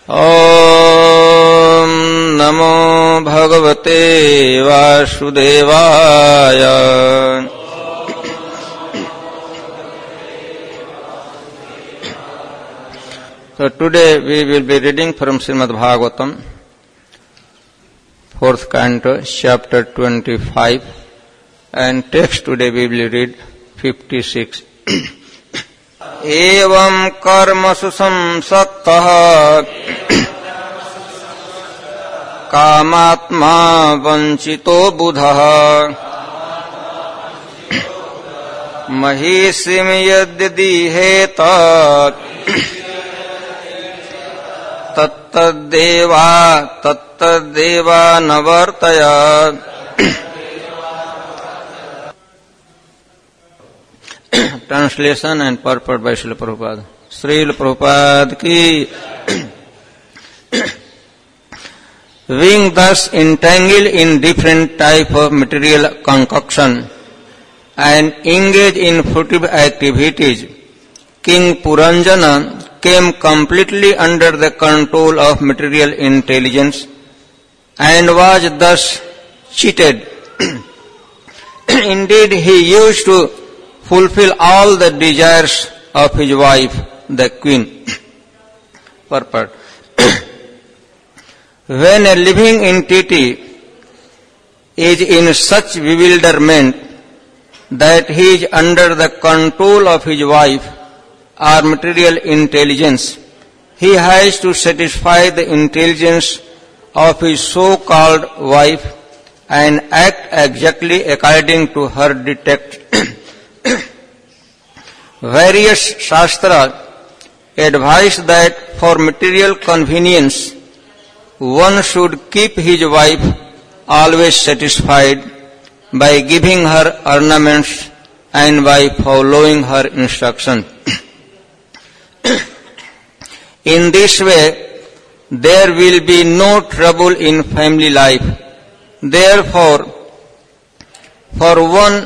ॐ नमो भगवते वासुदेवाय। So today we will be reading from Srimad Bhagavatam, 4th canto, chapter 25, and text today we will read 56. एवं कर्मसु संसक्तः कामात्मा वंचितो बुधः महीषिं यद्दीहेत तत्तद्देवा न वर्तयात्। Translation and purport by Srila Prabhupada. Srila Prabhupada ki being thus entangled in different type of material concoction and engaged in fruitive activities, King Puranjana came completely under the control of material intelligence and was thus cheated. Indeed, he used to fulfill all the desires of his wife, the queen. Purport. When a living entity is in such bewilderment that he is under the control of his wife or material intelligence, he has to satisfy the intelligence of his so-called wife and act exactly according to her dictates. Various Shastras advise that for material convenience, one should keep his wife always satisfied by giving her ornaments and by following her instructions. In this way, there will be no trouble in family life. Therefore, for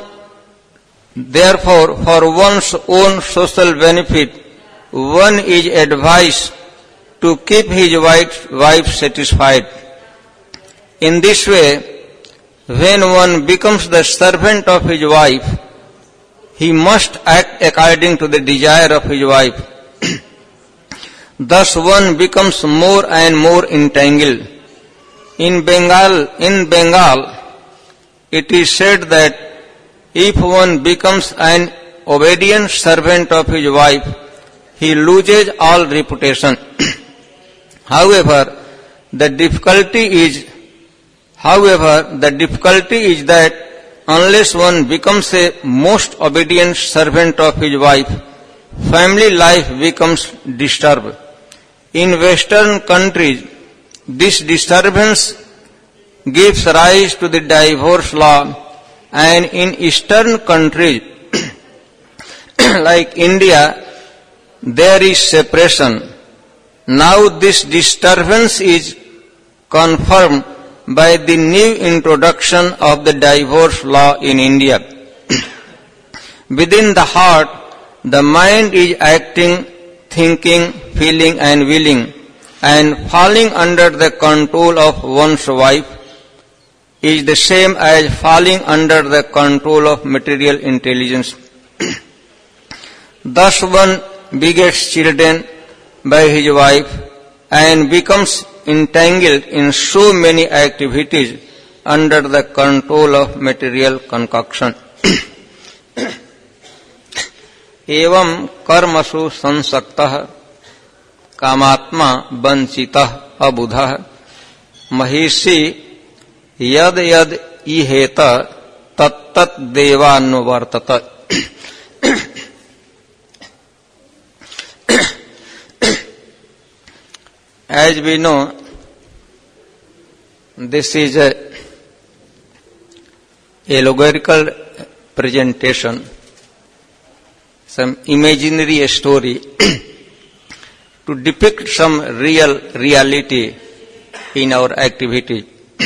one's own social benefit, one is advised to keep his wife satisfied. In this way, when one becomes the servant of his wife, he must act according to the desire of his wife. Thus one becomes more and more entangled. In Bengal, it is said that if one becomes an obedient servant of his wife, he loses all reputation. However, the difficulty is that unless one becomes a most obedient servant of his wife, family life becomes disturbed. In Western countries, this disturbance gives rise to the divorce law, and in Eastern countries like India, there is separation. Now this disturbance is confirmed by the new introduction of the divorce law in India. Within the heart, the mind is acting, thinking, feeling and willing, and falling under the control of one's wife is the same as falling under the control of material intelligence. Thus one begets children by his wife and becomes entangled in so many activities under the control of material concoction. एवं कर्मसु संसक्तः कामात्मा वंचितः अबुधः महिषी यद यद इहेत तत्तत् देवानुवर्तत. As we know, this is a allegorical presentation, some imaginary story to depict some reality in our activity.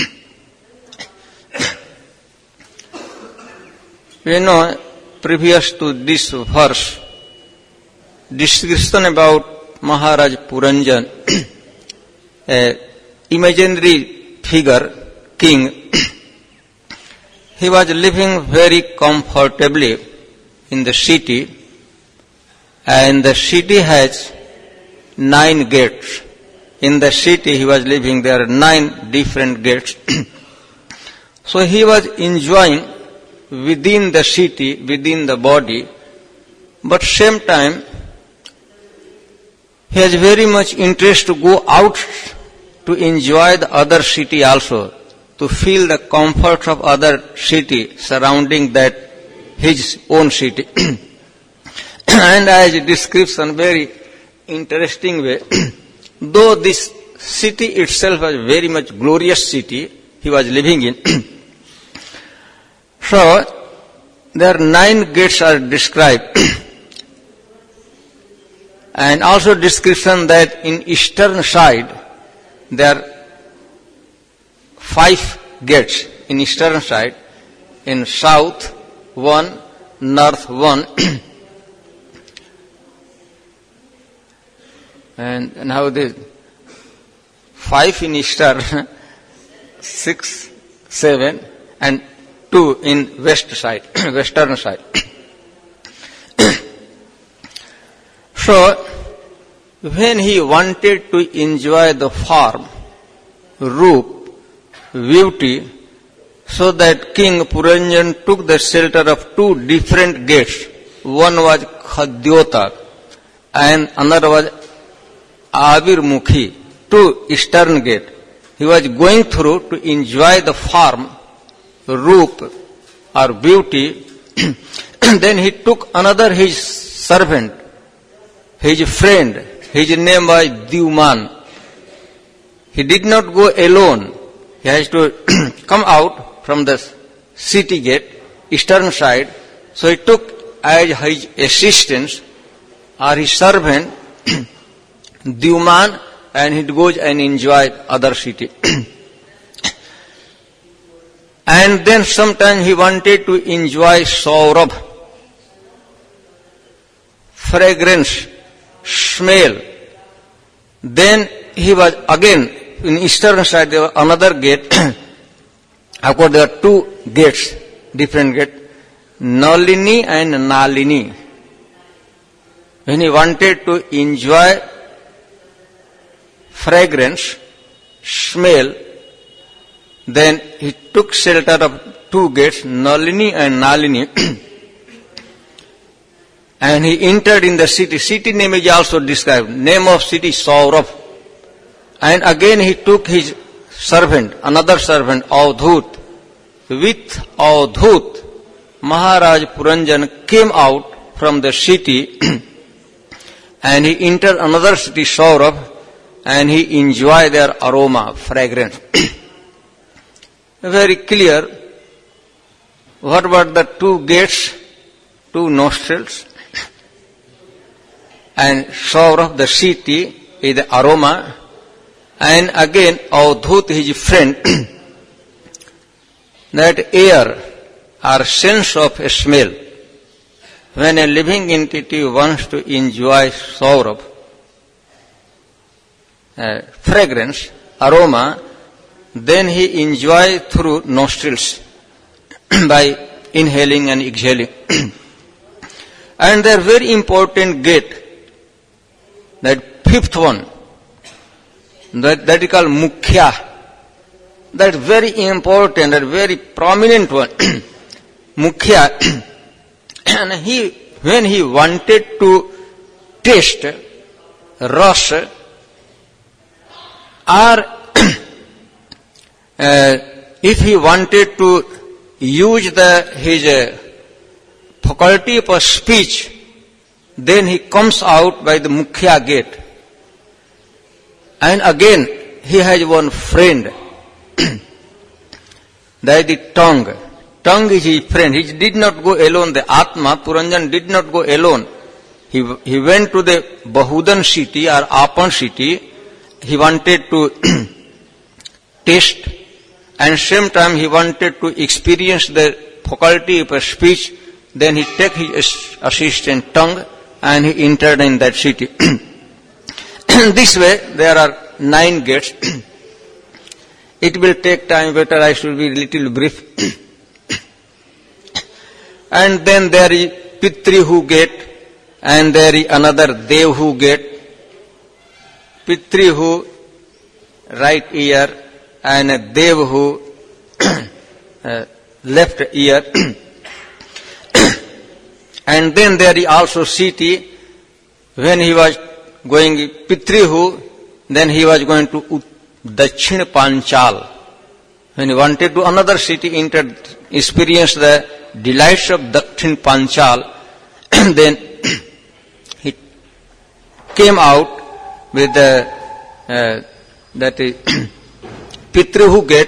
We know, previous to this verse, description about Maharaj Puranjan a imaginary figure, king. He was living very comfortably in the city, and the city has 9 gates. In the city he was living, there are 9 different gates. So he was enjoying within the city, within the body, but same time he has very much interest to go out to enjoy the other city also, to feel the comforts of other city surrounding that his own city. And as description, very interesting way, though this city itself was very much glorious city he was living in. So there are 9 gates are described. And also description that in eastern side there are 5 gates in eastern side, in south 1, north 1, and now this 5 in eastern, 6, 7, and 2 in west side, western side. So, when he wanted to enjoy the form, roop, beauty, so that King Puranjan took the shelter of 2 different gates. One was Khadyota and another was Avirmukhi, 2 eastern gate. He was going through to enjoy the form, roop or beauty. Then he took another his servant, his friend. His name was Dyuman. He did not go alone. He has to come out from the city gate, eastern side. So he took as his assistant or his servant Dyuman, and he goes and enjoys other city. And then sometime he wanted to enjoy Saurabh, fragrance, smell. Then he was again in eastern side, there was another gate. Of course, there are 2 gates, different gates, Nalini and Nalini. When he wanted to enjoy fragrance, smell, then he took shelter of 2 gates, Nalini and Nalini, and he entered in the city. City name is also described. Name of city, Saurabh. And again he took his servant, another servant, Avdhut. With Avdhut, Maharaj Puranjan came out from the city and he entered another city, Saurabh, and he enjoyed their aroma, fragrance. Very clear. What about the 2 gates, 2 nostrils? And Saurabh, the city, is the aroma. And again, Avdhut, his friend, that air or sense of smell. When a living entity wants to enjoy Saurabh, fragrance, aroma, then he enjoys through nostrils by inhaling and exhaling. And there are very important gate, that 5th one, that is called Mukhya. That very important, that very prominent one, Mukhya. And when he wanted to taste ras, or if he wanted to use his faculty of speech, then he comes out by the Mukhya gate. And again, he has one friend, that is the tongue. Tongue is his friend. He did not go alone. The Atma, Puranjan, did not go alone. He went to the Bahudan city or Apan city. He wanted to taste, and same time he wanted to experience the faculty of speech. Then he took his assistant tongue and he entered in that city. This way, there are 9 gates. It will take time, better I should be little brief. And then there is Pitrihu gate, and there is another Devhu gate. Pitrihu, right ear, and Devhu, left ear. And then there is also city. When he was going Pitrihu, then he was going to Dakshin Panchal. When he wanted to another city, entered, experienced the delights of Dakshin Panchal, then he came out with that is Pitrihu gate,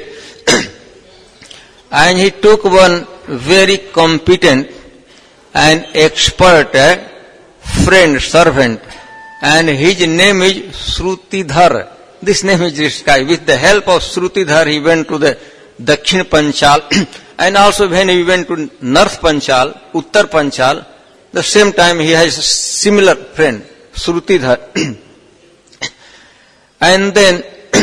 and he took one very competent and expert friend, servant, and his name is Shrutidhar. This name is described. With the help of Shrutidhar, he went to the Dakshin Panchal, and also when he went to North Panchal, Uttar Panchal, the same time he has a similar friend, Shrutidhar. And then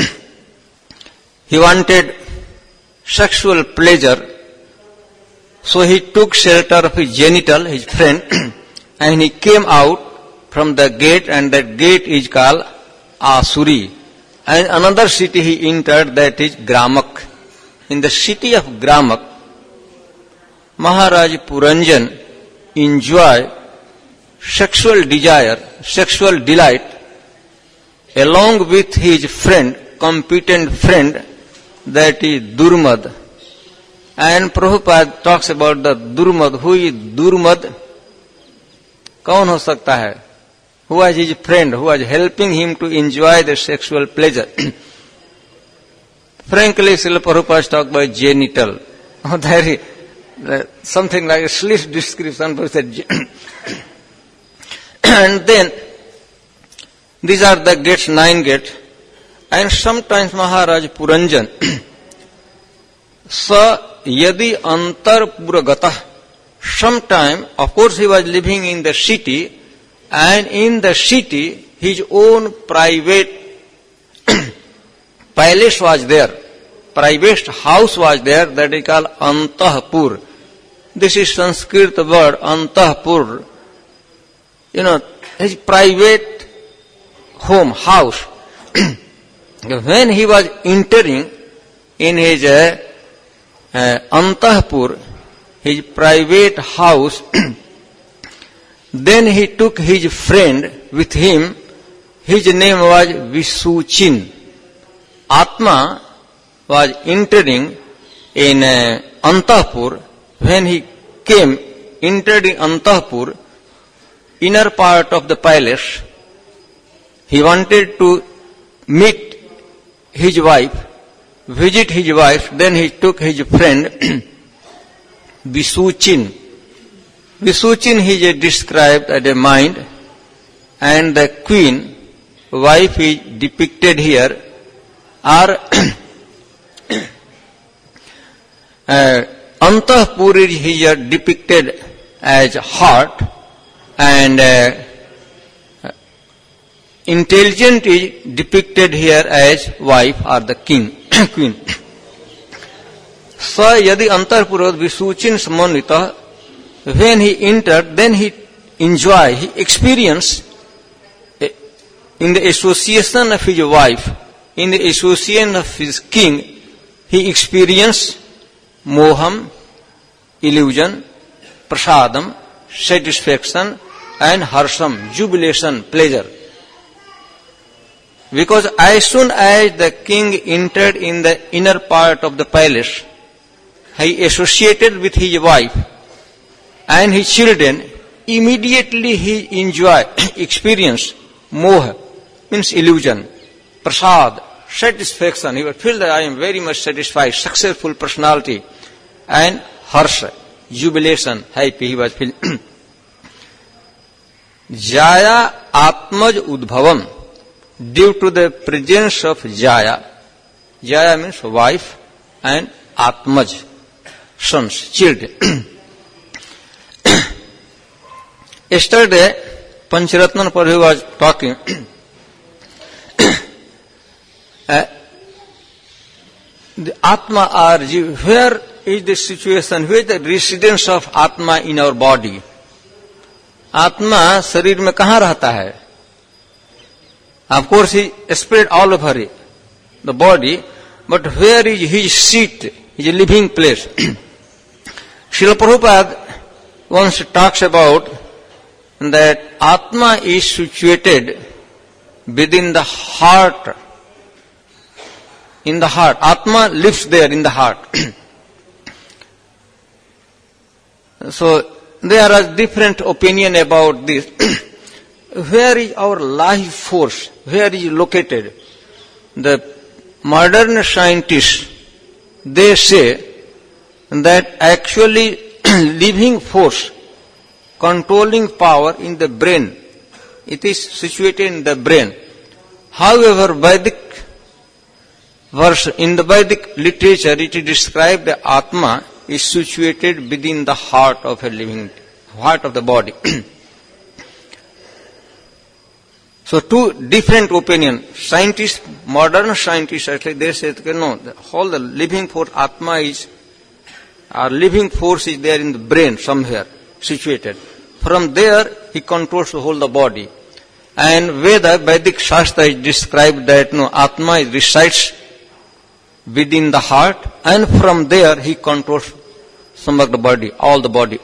he wanted sexual pleasure, so he took shelter of his genital, his friend, and he came out from the gate, and that gate is called Asuri. And another city he entered, that is Gramak. In the city of Gramak, Maharaj Puranjan enjoyed sexual desire, sexual delight, along with his friend, competent friend, that is Durmad. And Prabhupada talks about the Durmad. Who is Durmad? कौन हो सकता है? Who was his friend, who was helping him to enjoy the sexual pleasure? Frankly, Srila Prabhupada talked about genital. There is something like a slight description, but and then these are the gates, 9 gates. And sometimes Maharaj Puranjan, sa yadi antar puragatah, sometime, of course he was living in the city, and in the city his own private palace was there, private house was there, that is called Antahpur. This is Sanskrit word, Antahpur. His private home, house. When he was entering in his Antahpur, his private house, then he took his friend with him. His name was Visuchin. Atma was entering in Antahpur. When he entered in Antahpur, inner part of the palace, he wanted to meet his wife, visit his wife. Then he took his friend Visuchin. Visuchin is described as a mind, and the queen, wife is depicted here, are Antahpur is here depicted as heart, and intelligent is depicted here as wife or the king, queen. Sa yadi antarpurad Visuchin samanvita, when he entered, then he enjoyed, he experienced in the association of his wife, in the association of his king, he experienced moham, illusion, prasadam, satisfaction, and harsham, jubilation, pleasure. Because as soon as the king entered in the inner part of the palace, he associated with his wife and his children. Immediately he enjoyed, experienced moha, means illusion, prasad, satisfaction. He would feel that I am very much satisfied, successful personality, and harsha, jubilation, happy he was feeling. Jaya Atmaj Udbhavam, due to the presence of Jaya. Jaya means wife, and Atmaj, sons, children. Yesterday, Pancharatnan Prabhu was talking the Atma or Jiva, where is the situation, where is the residence of Atma in our body? Atma शरीर में कहाँ रहता है? Of course, he is spread all over it, the body, but where is his seat, his living place? Srila Prabhupada once talks about that Atma is situated within the heart. In the heart. Atma lives there in the heart. So, there are different opinion about this. Where is our life force? Where is it located? The modern scientists, they say that actually living force, controlling power in the brain, it is situated in the brain. However, in the Vedic literature, it is described that Atma is situated within the heart of the body. So two different opinions. Scientists, modern scientists actually, they say that no, the whole the living force, Atma is, our living force is there in the brain somewhere, situated. From there, he controls the whole the body. And Vedic Shastra is described that no, Atma resides within the heart, and from there he controls some of the body, all the body.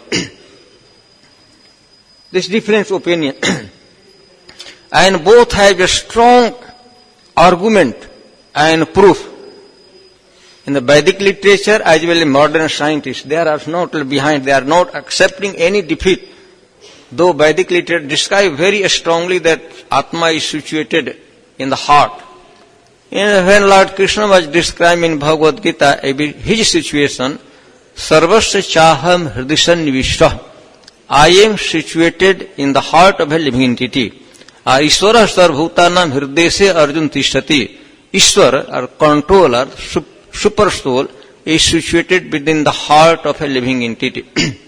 This different opinion. And both have a strong argument and proof. In the Vedic literature as well as modern scientists, they are not behind, they are not accepting any defeat. Though Vedic literature describe very strongly that Atma is situated in the heart. And when Lord Krishna was describing in Bhagavad Gita his situation, Sarvasya Chaham Hridisannivishta, I am situated in the heart of a living entity. Ishvara Sarvbhutanam Hrideshe Arjun Tishtati. Ishvara, or controller, super soul, is situated within the heart of a living entity.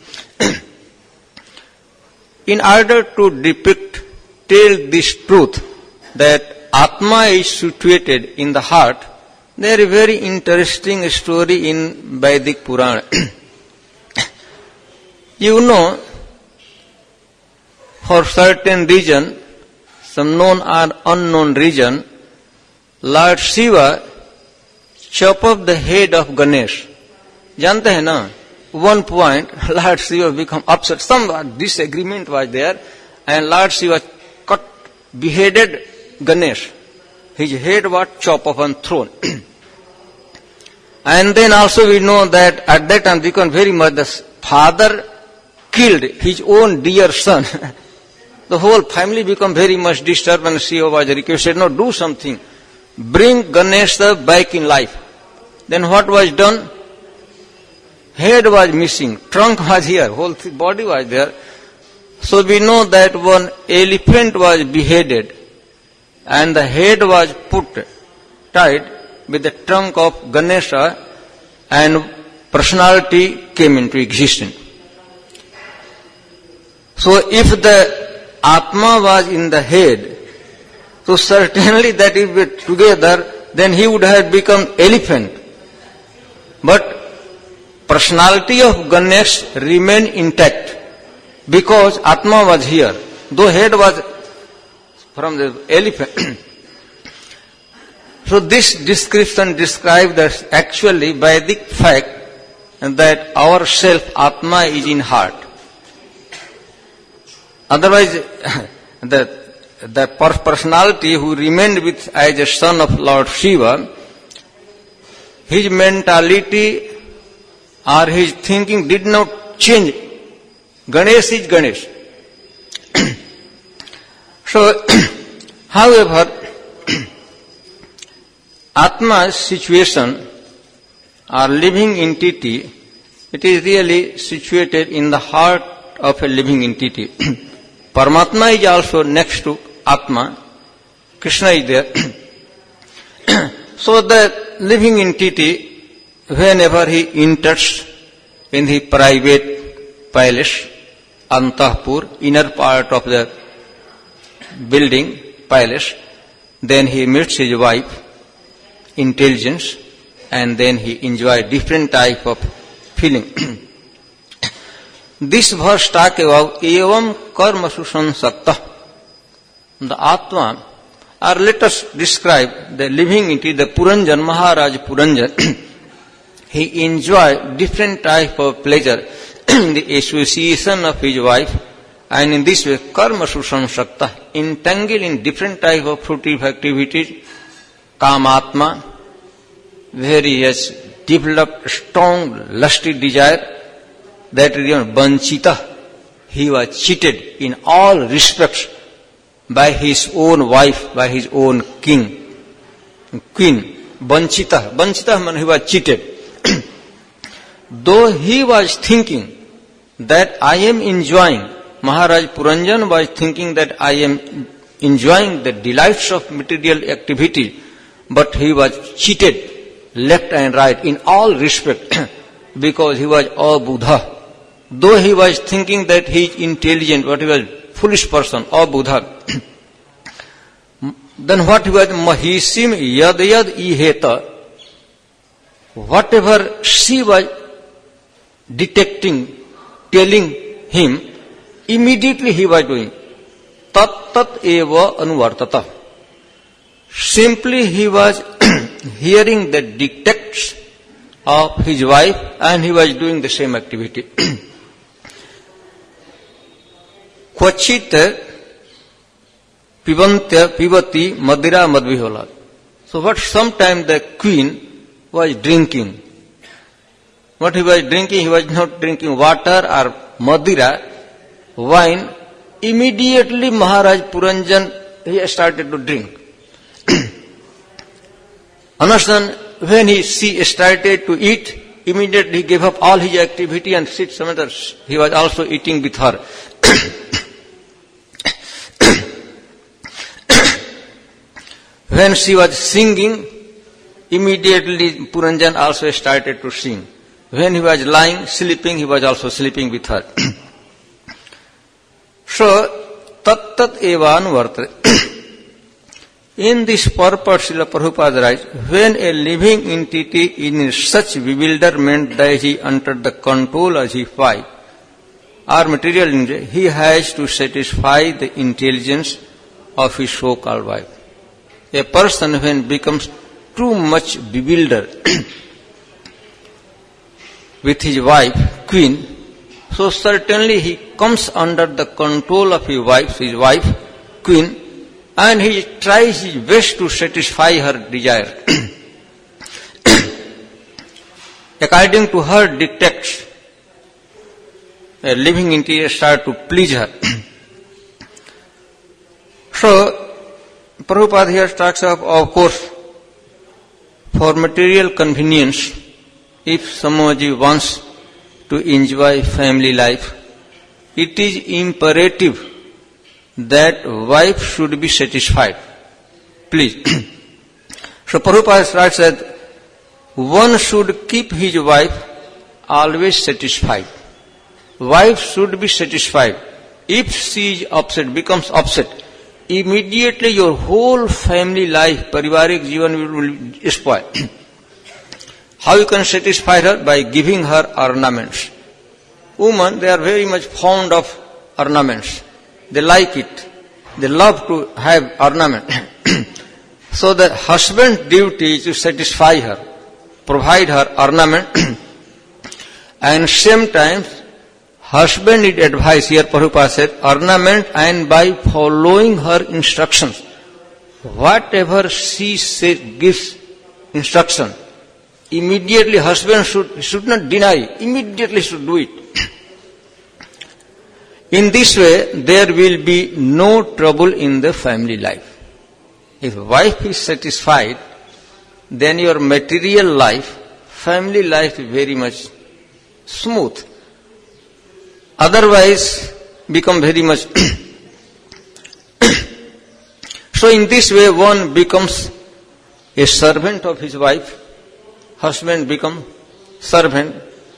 In order to tell this truth that Atma is situated in the heart, there is a very interesting story in Vedic Purana. You know, for certain region, some known or unknown region, Lord Shiva chop off the head of Ganesh. जानते हैं ना? One point, Lord Shiva become upset. Some disagreement was there, and Lord Shiva beheaded Ganesh. His head was chopped off and thrown. And then also we know that at that time, because very much the father killed his own dear son. The whole family become very much disturbed, and Shiva was requested, no, do something. Bring Ganesha back in life. Then what was done? Head was missing, trunk was here, whole body was there. So we know that one elephant was beheaded, and the head was tied with the trunk of Ganesha, and personality came into existence. So if the Atma was in the head, so certainly that if we together, then he would have become elephant. But personality of Ganesh remained intact because Atma was here, though head was from the elephant. So this description describes that actually Vedic fact that our self Atma is in heart. Otherwise, the personality who remained with as a son of Lord Shiva, his mentality or his thinking did not change. Ganesh is Ganesh. So, however, Atma's situation or living entity, it is really situated in the heart of a living entity. Paramatma is also next to Atma. Krishna is there. So the living entity, whenever he enters in the private palace, Antahpur, inner part of the building, palace, then he meets his wife, intelligence, and then he enjoy different type of feeling. This verse talk about evam karma susansakta. The Atma, or let us describe the living entity, the Puranjan, Maharaj Puranjan. He enjoyed different type of pleasure in the association of his wife, and in this way, karma susansakta, entangled in different type of fruitive activities, kamatma, where he has developed strong lusty desire, that is even vanchita. He was cheated in all respects by his own wife, by his own queen. Vanchita. Vanchita means he was cheated. Though he was thinking that I am enjoying, Maharaj Puranjan was thinking that I am enjoying the delights of material activity, but he was cheated left and right in all respect because he was a Buddha. Though he was thinking that he is intelligent, but he was foolish person, a Buddha. Then what he was? Mahisim yad yad iheta. Whatever she was detecting, telling him, immediately he was doing. Tat tat eva anuvartata. Simply he was hearing the dictates of his wife and he was doing the same activity. Kvachit pivati madira madvihola. So what sometime the queen was drinking. What he was drinking? He was not drinking water or madira, wine. Immediately Maharaj Puranjan, he started to drink. Understand? When she started to eat, immediately he gave up all his activity and sit somewhere. He was also eating with her. When she was singing, immediately Puranjan also started to sing. When he was lying, sleeping, he was also sleeping with her. So, tat tat evan vartate. In this purport, Srila Prabhupada writes, when a living entity is in such bewilderment that he under the control of his wife or material entity, he has to satisfy the intelligence of his so-called wife. A person when becomes too much bewildered with his wife, queen, so certainly he comes under the control of his wife, queen, and he tries his best to satisfy her desire. According to her dictates, a living entity starts to please her. So, Prabhupada here talks of course, for material convenience, if somebody wants to enjoy family life, it is imperative that wife should be satisfied. Please. So Prabhupada writes that one should keep his wife always satisfied. Wife should be satisfied. If she is upset, becomes upset, immediately your whole family life, parivarik jivan will spoil. How you can satisfy her? By giving her ornaments. Women, they are very much fond of ornaments. They like it. They love to have ornament. So the husband's duty is to satisfy her, provide her ornament, and same time, husband need advice. Here Prabhupada said, ornament and by following her instructions. Whatever she gives instruction, immediately husband should not deny, immediately should do it. In this way, there will be no trouble in the family life. If wife is satisfied, then your material life, family life is very much smooth. Otherwise, become very much. So in this way, one becomes a servant of his wife, husband become servant,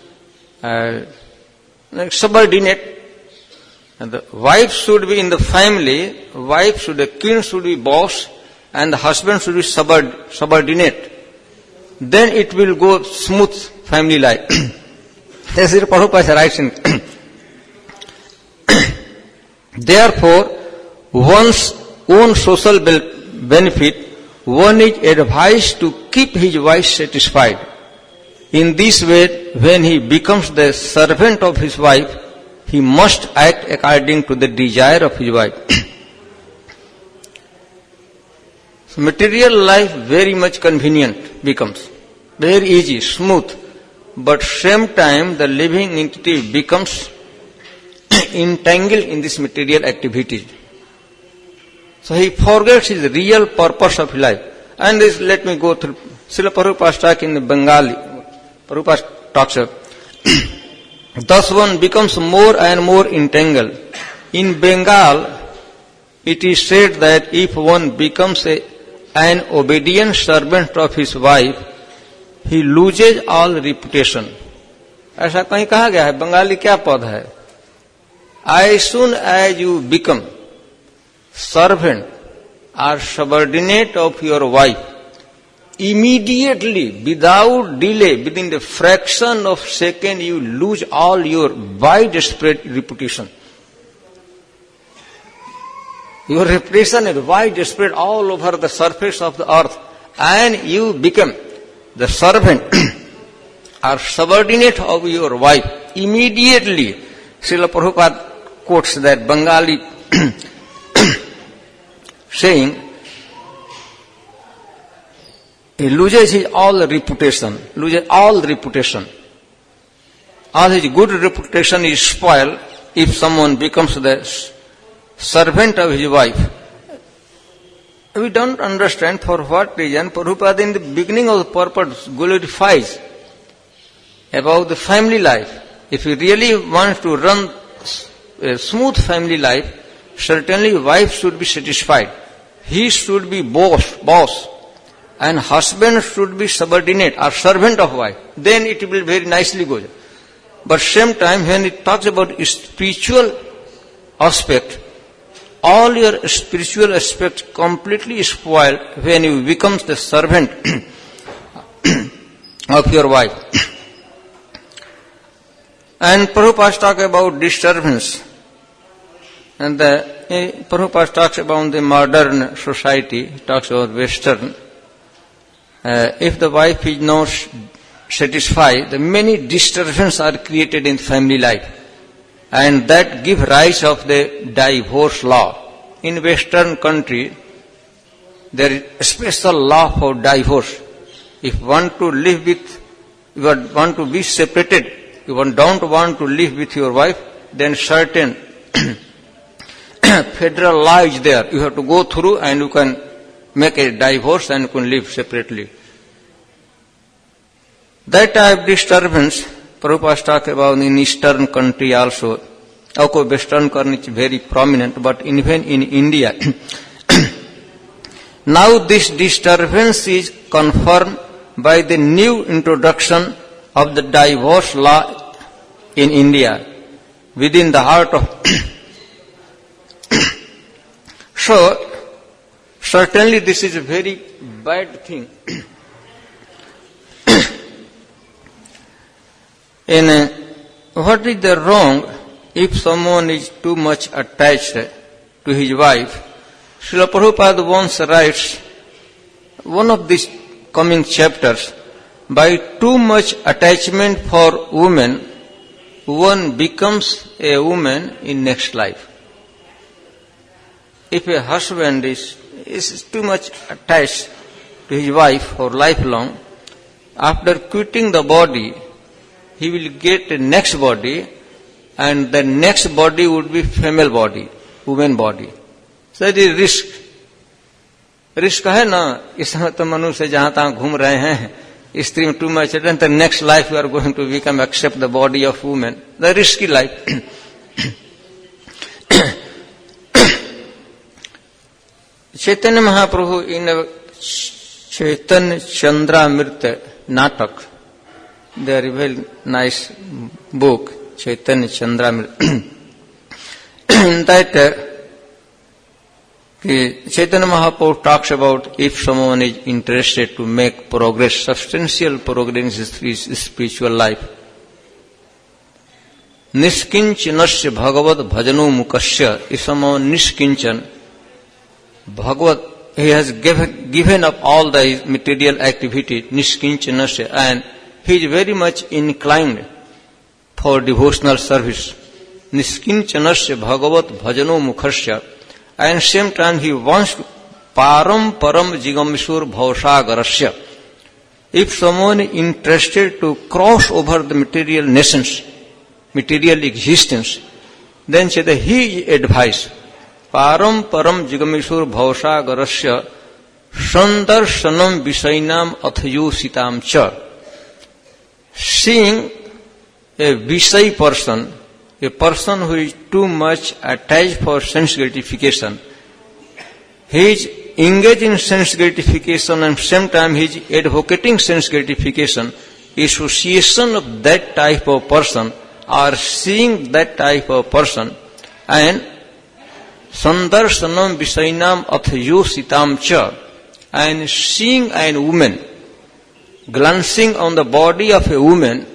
like subordinate. And the wife should be in the family, the queen should be boss, and the husband should be subordinate. then it will go smooth family life. This is Prabhupada writes in. Therefore, one's own social benefit, one is advised to keep his wife satisfied. In this way, when he becomes the servant of his wife, he must act according to the desire of his wife. So material life very much convenient becomes, very easy, smooth, but same time the living entity becomes entangled in this material activity. So he forgets his real purpose of life. And this, let me go through. Srila Prabhupada talk in Bengali. Prabhupada talks of, thus one becomes more and more entangled. In Bengal, it is said that if one becomes an obedient servant of his wife, he loses all reputation. ऐसा कहीं कहा गया है, बंगाली क्या पद है? As soon as you become servant or subordinate of your wife, immediately, without delay, within the fraction of second, you lose all your widespread reputation. Your reputation is widespread all over the surface of the earth, and you become the servant or subordinate of your wife. Immediately, Srila Prabhupada quotes that Bengali saying, he loses his all reputation, all his good reputation is spoiled if someone becomes the servant of his wife. We don't understand for what reason Prabhupada in the beginning of the purpose glorifies about the family life. If he really wants to run a smooth family life, certainly wife should be satisfied. He should be boss, and husband should be subordinate or servant of wife. Then it will very nicely go. But same time, when it talks about spiritual aspect, all your spiritual aspects completely spoiled when you become the servant of your wife. And Prabhupada talks about disturbance. And Prabhupada talks about the modern society, talks about Western. If the wife is not satisfied, the many disturbances are created in family life. And that give rise of the divorce law. In Western country, there is a special law for divorce. If you want to live with, you want to be separated, you don't want to live with your wife, then certain federal law is there. You have to go through and you can make a divorce and you can live separately. That type of disturbance, Prabhupada talk about in Eastern country also. Of course, Western country is very prominent, but even in India, now this disturbance is confirmed by the new introduction of the divorce law in India within the heart of. So, certainly this is a very bad thing. And what is the wrong if someone is too much attached to his wife? Srila Prabhupada once writes, one of these coming chapters, by too much attachment for women, one becomes a woman in next life. If a husband is too much attached to his wife for lifelong, after quitting the body, he will get a next body, and the next body would be female body, woman body. So it is risk. Risk है ना, इस समय तो मनुष्य जहाँ तहाँ घूम रहे हैं, स्त्री में too much, then the next life you are going to become accept the body of woman. The risky life. Chaitanya Mahaprabhu in a Chaitanya Chandramrita Natak, there is a very nice book, Chaitanya Chandramrita. In that Chaitanya Mahaprabhu talks about if someone is interested to make progress, substantial progress in his spiritual life, Nishkinchanasya Bhagavad Bhajano Mukasya, if someone Nishkinchan, Bhagavad, he has given up all the material activity, Nishkinchanasya, and he is very much inclined for devotional service. Nishkinchanasya Bhagavad Bhajano Mukasya, and same time he wants to param jigamishur bhausagarasya. If someone is interested to cross over the material nations, material existence, then say that he advised param jigamishur bhausagarasya sandarsanam visainam athayusitam cha. Seeing a visay person, a person who is too much attached for sense gratification, he is engaged in sense gratification and same time he is advocating sense gratification. Association of that type of person or seeing that type of person and sandarsanam visainam athayusitam cha, and seeing a woman, glancing on the body of a woman,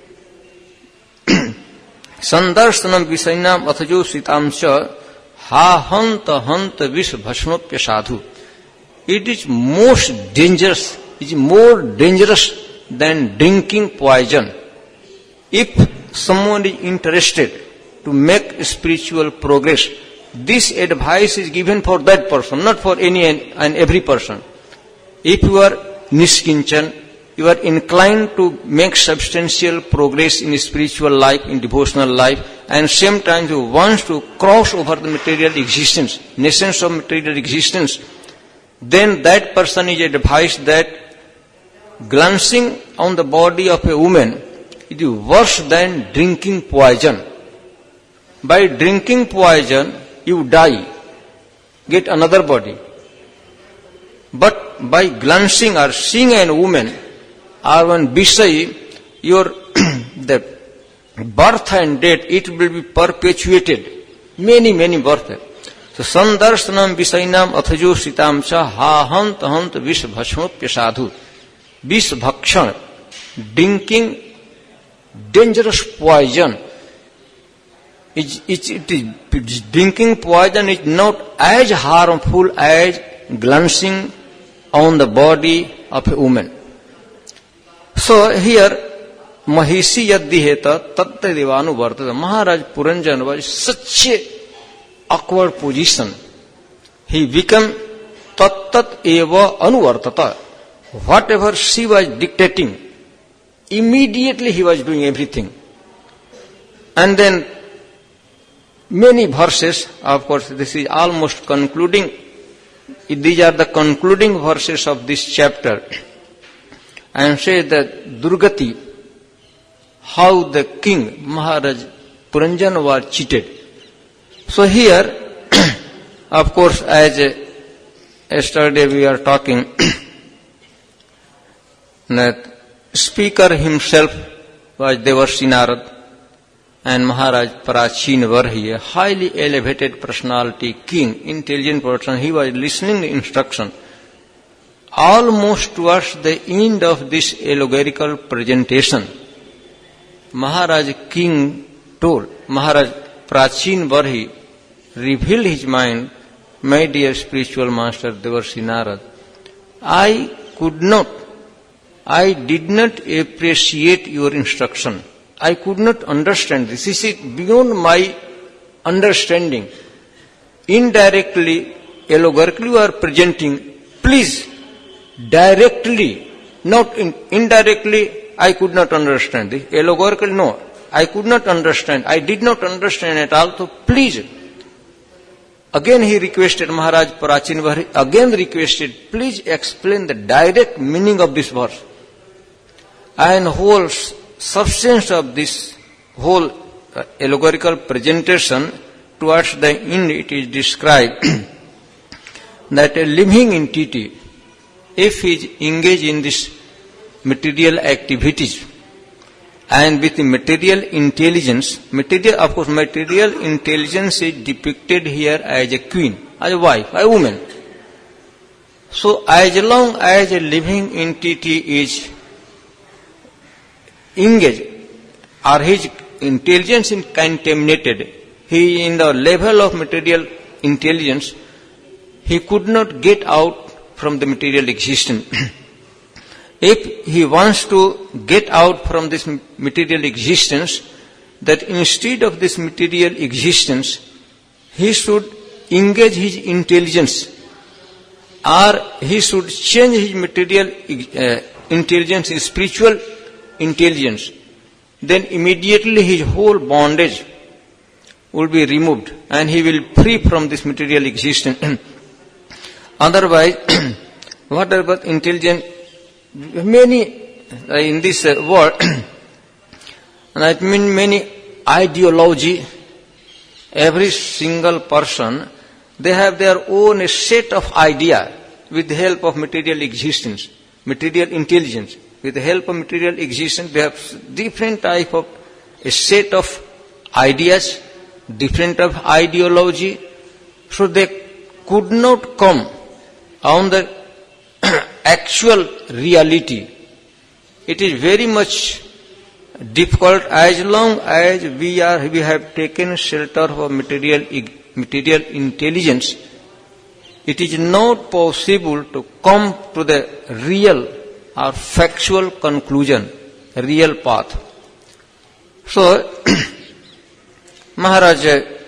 Sandarsanam visainam athajo sitamcha ha hanta vish bhasmapya sadhu. It is most dangerous, it is more dangerous than drinking poison. If someone is interested to make spiritual progress, this advice is given for that person, not for any and every person. If you are Nishkinchan, you are inclined to make substantial progress in spiritual life, in devotional life, and same time you want to cross over the material existence, nations of material existence, then that person is advised that glancing on the body of a woman is worse than drinking poison. By drinking poison, you die, get another body. But by glancing or seeing a woman, or when Visay, your the birth and death, it will be perpetuated. Many births. So, Sandarsanam Visainam Athajo Sitam Cha Ha Hant Vish Bhasmapya Sadhu. Vish Bhakshan, drinking dangerous poison. Drinking poison is not as harmful as glancing on the body of a woman. So here, Mahishi Yaddiheta Tatta Devanu Vartata. Maharaj Puranjan was such a awkward position. He became Tattat Eva Anuvartata. Whatever she was dictating, immediately he was doing everything. And then many verses, of course, this is almost concluding. These are the concluding verses of this chapter. And say that Durgati, how the king, Maharaj Puranjan was cheated. So here, of course, as yesterday we are talking, that speaker himself was Devarsi Narad and Maharaj Prachin Varhi, a highly elevated personality, king, intelligent person. He was listening to instruction. Almost towards the end of this allegorical presentation, Maharaj King told, Maharaj Prachin Varhi revealed his mind, my dear spiritual master Devarsi Narad, I did not appreciate your instruction. I could not understand this. This is beyond my understanding. Indirectly, allegorically you are presenting, please, directly, not indirectly, I could not understand. This allegorically, no, I could not understand. I did not understand at all. So please, again he requested, Maharaj Prachin Varhi again requested, please explain the direct meaning of this verse. And whole substance of this whole allegorical presentation, towards the end it is described that a living entity, if he is engaged in this material activities and with material intelligence, material intelligence is depicted here as a queen as a wife, a woman. So as long as a living entity is engaged or his intelligence is contaminated, he in the level of material intelligence, he could not get out from the material existence. If he wants to get out from this material existence, that instead of this material existence, he should engage his intelligence, or he should change his material intelligence in spiritual intelligence. Then immediately his whole bondage will be removed and he will free from this material existence. Otherwise, whatever intelligence, many in this world, that means many ideology, every single person, they have their own set of idea with the help of material existence, material intelligence. With the help of material existence, they have different type of a set of ideas, different of ideology. So they could not come on the actual reality. It is very much difficult as long as we have taken shelter of material intelligence. It is not possible to come to the real or factual conclusion, real path. So, Maharaj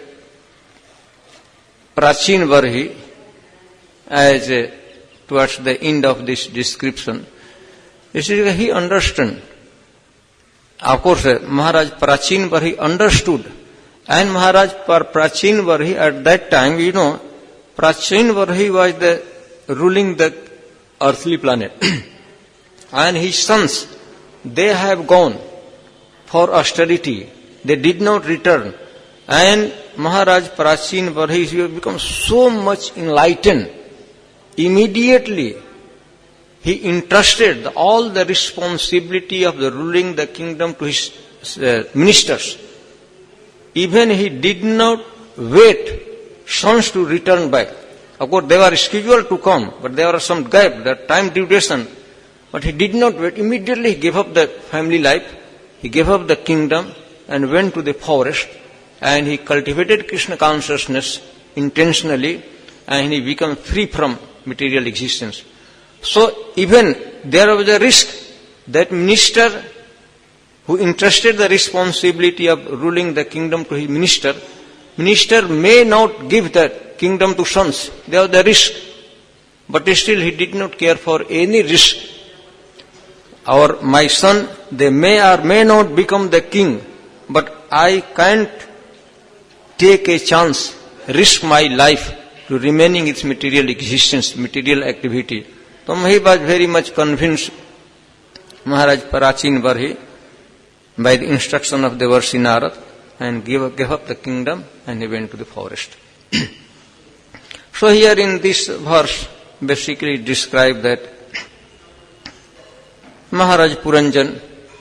Prachin Varhi, as towards the end of this description, he understood. Of course, Maharaj Prachin Varhi understood. And Maharaj Prachin Varhi at that time, Prachin Varhi was ruling the earthly planet. And his sons, they have gone for austerity. They did not return. And Maharaj Prachin Varhi, he become so much enlightened. Immediately, he entrusted all the responsibility of the ruling the kingdom to his ministers. Even he did not wait sons to return back. Of course, they were scheduled to come, but there was some gap, the time duration. But he did not wait. Immediately he gave up the family life, he gave up the kingdom and went to the forest, and he cultivated Krishna consciousness intentionally, and he became free from material existence. So even there was a risk that minister who entrusted the responsibility of ruling the kingdom to his minister may not give the kingdom to sons. There was the risk. But still he did not care for any risk. My son, they may or may not become the king, but I can't take a chance, risk my life to remaining its material existence, material activity. So he was very much convinced, Maharaj Prachin Varhi, by the instruction of Devarshi Narad, and gave up the kingdom and he went to the forest. So here in this verse, basically describe that Maharaj Puranjan,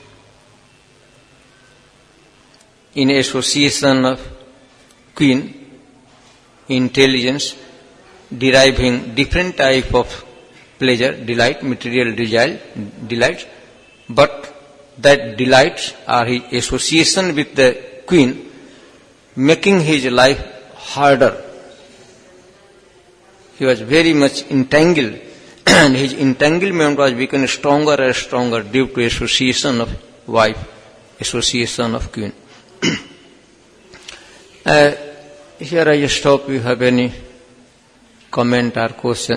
in association of queen, intelligence, deriving different type of pleasure, delight, material delights, but that delights are his association with the queen, making his life harder. He was very much entangled, and his entanglement was becoming stronger and stronger due to association of wife, association of queen. Here I stop. You have any comment or question?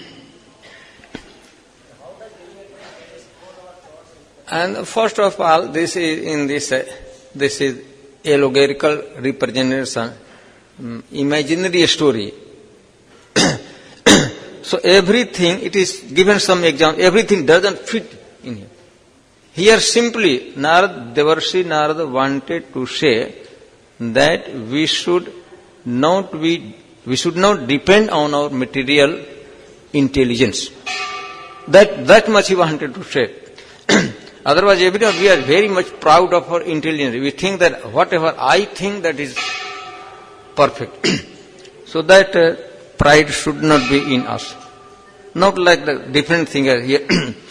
And first of all, this is allegorical representation, imaginary story. So everything, it is given some example, everything doesn't fit in here. Here simply, Devarshi Narada wanted to say that we should not depend on our material intelligence. That much he wanted to say. Otherwise, everyone, we are very much proud of our intelligence. We think that whatever I think, that is perfect. So that pride should not be in us. Not like the different thing here.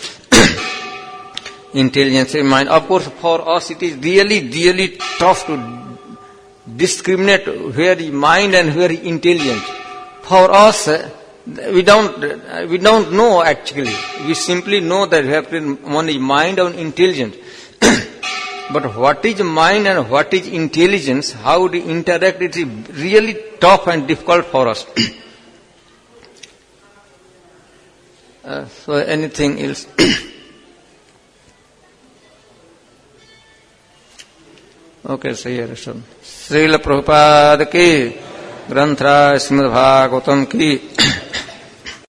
Intelligence in mind. Of course, for us it is really tough to discriminate where is mind and where is intelligence. For us, we don't know actually. We simply know that we have to, one is mind and intelligence. But what is mind and what is intelligence, how to interact, it is really tough and difficult for us. So anything else? Okay, say here. Srila Prabhupada ki, Granthra Srimad Bhagavatam ki,